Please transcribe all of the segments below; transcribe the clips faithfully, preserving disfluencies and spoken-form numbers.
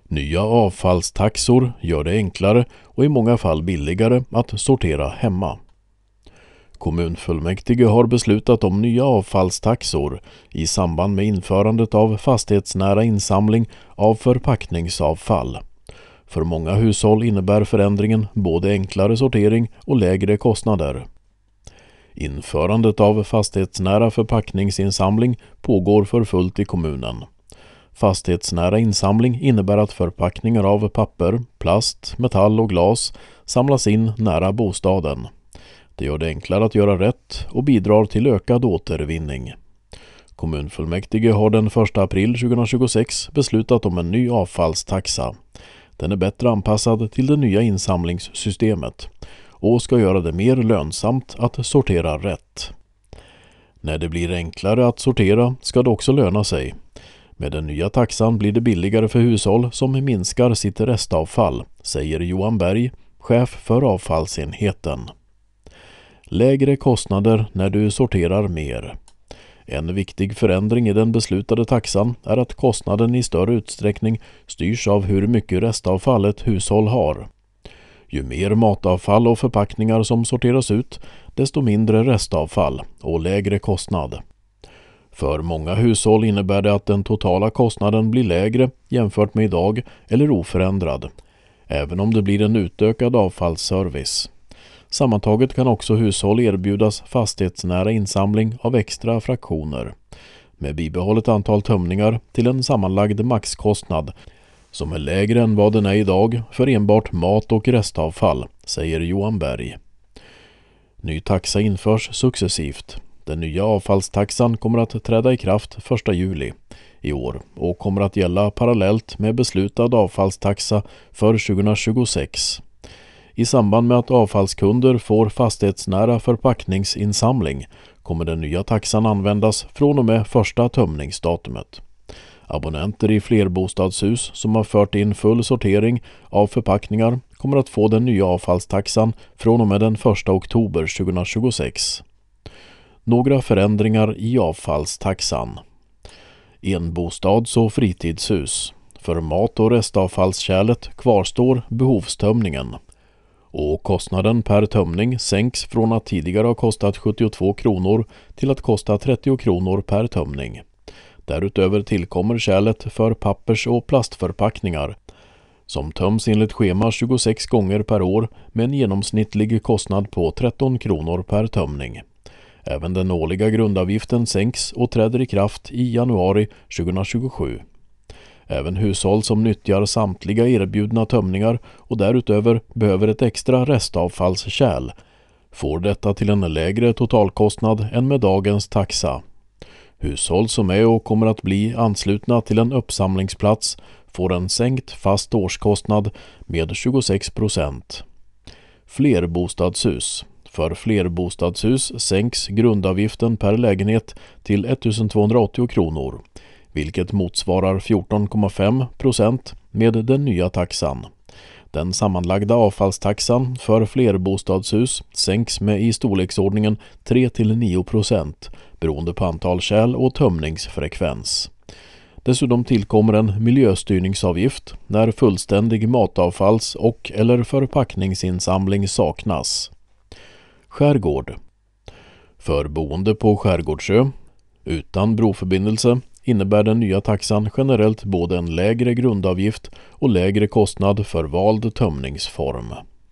Nya avfallstaxor gör det enklare och i många fall billigare att sortera hemma. Kommunfullmäktige har beslutat om nya avfallstaxor i samband med införandet av fastighetsnära insamling av förpackningsavfall. För många hushåll innebär förändringen både enklare sortering och lägre kostnader. Införandet av fastighetsnära förpackningsinsamling pågår för fullt i kommunen. Fastighetsnära insamling innebär att förpackningar av papper, plast, metall och glas samlas in nära bostaden. Det gör det enklare att göra rätt och bidrar till ökad återvinning. Kommunfullmäktige har den första april tjugohundratjugosex beslutat om en ny avfallstaxa. Den är bättre anpassad till det nya insamlingssystemet och ska göra det mer lönsamt att sortera rätt. När det blir enklare att sortera ska det också löna sig. Med den nya taxan blir det billigare för hushåll som minskar sitt restavfall, säger Johan Berg, chef för avfallsenheten. Lägre kostnader när du sorterar mer. En viktig förändring i den beslutade taxan är att kostnaden i större utsträckning styrs av hur mycket restavfall ett hushåll har. Ju mer matavfall och förpackningar som sorteras ut, desto mindre restavfall och lägre kostnad. För många hushåll innebär det att den totala kostnaden blir lägre jämfört med idag eller oförändrad, även om det blir en utökad avfallsservice. Sammantaget kan också hushåll erbjudas fastighetsnära insamling av extra fraktioner med bibehållet antal tömningar till en sammanlagd maxkostnad som är lägre än vad den är idag för enbart mat- och restavfall, säger Johan Berg. Ny taxa införs successivt. Den nya avfallstaxan kommer att träda i kraft första juli i år och kommer att gälla parallellt med beslutad avfallstaxa för tjugohundratjugosex. I samband med att avfallskunder får fastighetsnära förpackningsinsamling kommer den nya taxan användas från och med första tömningsdatumet. Abonnenter i flerbostadshus som har fört in full sortering av förpackningar kommer att få den nya avfallstaxan från och med den första oktober tjugohundratjugosex. Några förändringar i avfallstaxan. Enbostads- och fritidshus. För mat- och restavfallskärlet kvarstår behovstömningen. Och kostnaden per tömning sänks från att tidigare ha kostat sjuttiotvå kronor till att kosta trettio kronor per tömning. Därutöver tillkommer kärlet för pappers- och plastförpackningar som töms enligt schema tjugosex gånger per år med en genomsnittlig kostnad på tretton kronor per tömning. Även den årliga grundavgiften sänks och träder i kraft i januari tjugohundratjugosju. Även hushåll som nyttjar samtliga erbjudna tömningar och därutöver behöver ett extra restavfallskärl får detta till en lägre totalkostnad än med dagens taxa. Hushåll som är och kommer att bli anslutna till en uppsamlingsplats får en sänkt fast årskostnad med tjugosex procent. Flerbostadshus. För flerbostadshus sänks grundavgiften per lägenhet till ettusentvåhundraåttio kronor, vilket motsvarar fjorton komma fem procent med den nya taxan. Den sammanlagda avfallstaxan för flerbostadshus sänks med i storleksordningen tre till nio procent beroende på antal kärl och tömningsfrekvens. Dessutom tillkommer en miljöstyrningsavgift när fullständig matavfalls- och eller förpackningsinsamling saknas. Skärgård. För boende på Skärgårdsö utan broförbindelse innebär den nya taxan generellt både en lägre grundavgift och lägre kostnad för vald tömningsform.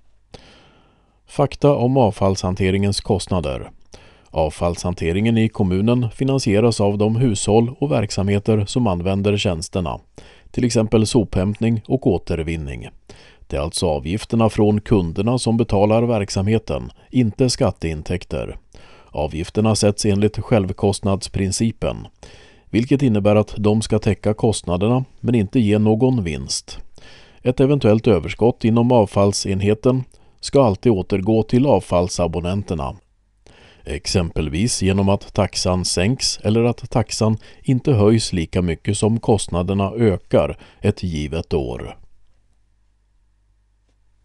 Fakta om avfallshanteringens kostnader. Avfallshanteringen i kommunen finansieras av de hushåll och verksamheter som använder tjänsterna, till exempel sophämtning och återvinning. Det är alltså avgifterna från kunderna som betalar verksamheten, inte skatteintäkter. Avgifterna sätts enligt självkostnadsprincipen, vilket innebär att de ska täcka kostnaderna men inte ge någon vinst. Ett eventuellt överskott inom avfallsenheten ska alltid återgå till avfallsabonnenterna. Exempelvis genom att taxan sänks eller att taxan inte höjs lika mycket som kostnaderna ökar ett givet år.